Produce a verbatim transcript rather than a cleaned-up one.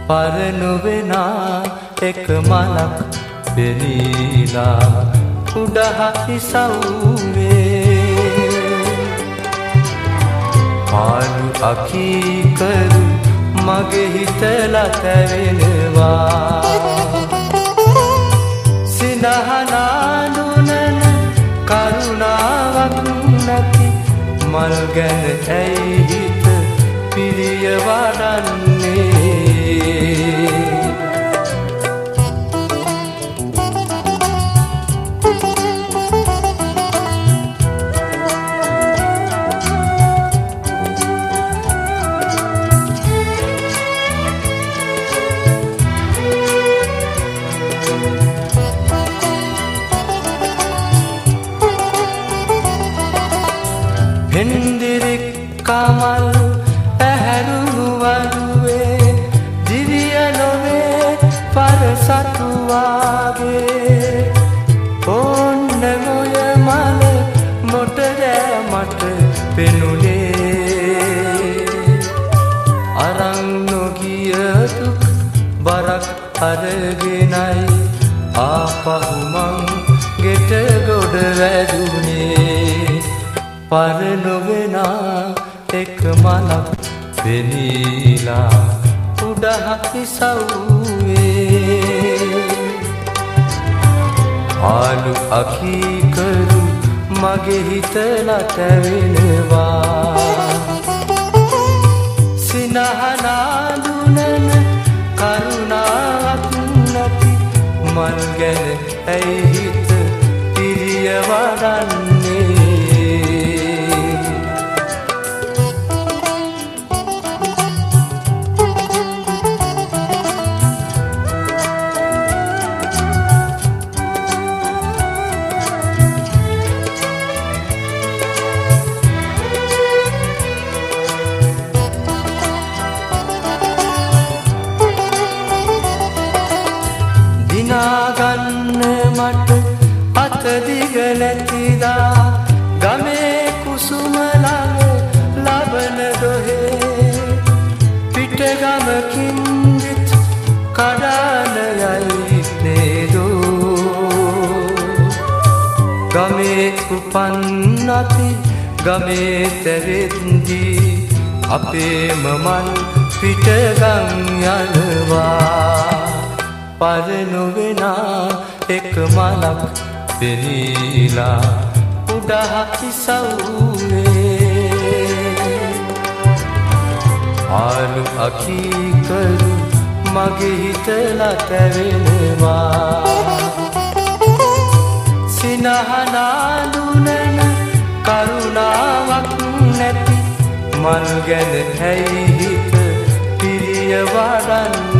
පරනුවෙනා එක මලක් පෙනීලා උඩහි සව්වේ පාළු අකීකරු මගේ හිතලා තැවෙනවා සිනහනාඳුනන කරුණාවක් නැති මල් ගැන ඇයි හිත පිළිය වඩන්නේ හෙන්දිරික් කමල් පැහැරුණු වරුවේ දිවිය නොවේ පරසතු වාගේ ඕන්න මොය මල මොටද මට පෙනුනේ අරන් නොගිය දුක් බරක් අරගෙනයි ආපහු මං ගෙට ගොඩ වැදුනේ පරනුවෙනා එක මලක් පෙනීලා උඩහි සව්වේ ආලු අකීකරු මගේ හිතලා තැවෙනවා සිනහනාඳුනන කරුණාවක් නැති මල් ගැන ඇයි හිත පිළිය වඩන්නේ දිනාගන්න මට අත දිග නැතිදා ගමේ කුසුම ළඟ ලබන දොහේ පිටගමකින් විත් කඩාන යයි නේදෝ ගමේ උපන් නැති ගමේ තෙරෙද්දී අපේම මන් පිටගම් යනවා පරනුවෙනා එක මලක් පෙනීලා උඩහි සව්වේ ආලු අකීකරු මගේ හිතලා තැවෙනවා සිනහනාඳුනන කරුණාවක් නැති මල් ගැන ඇයි හිත පිළිය වඩන්නේ